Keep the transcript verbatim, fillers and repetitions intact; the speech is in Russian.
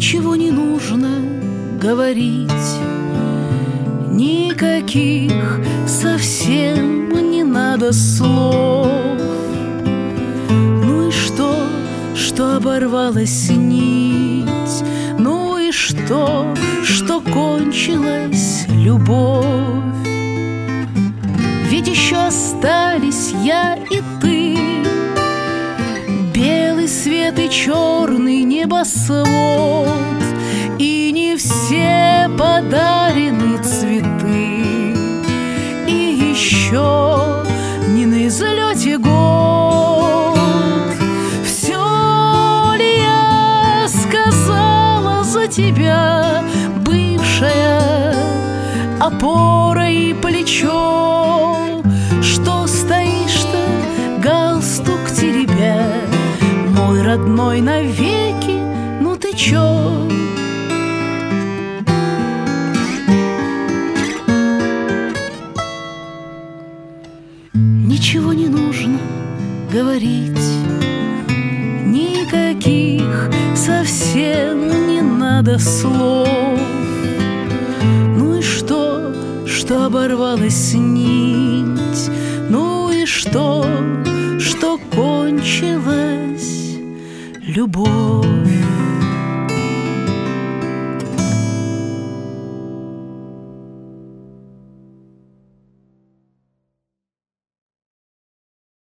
Ничего не нужно говорить, никаких совсем не надо слов. Ну и что, что оборвалась нить? Ну и что, что кончилась любовь? Ведь еще остались я и ты, белый свет и черный небосвод, и не все подарены цветы, и еще не на излете год. Все ли я сказала за тебя, бывшая опора и плечо? Что стоишь-то, галстук теребя, мой родной навеки, ну ты чё? Ничего не нужно говорить, никаких совсем не надо слов. Ну и что, что оборвалась нить? Ну и что, что кончилась любовь?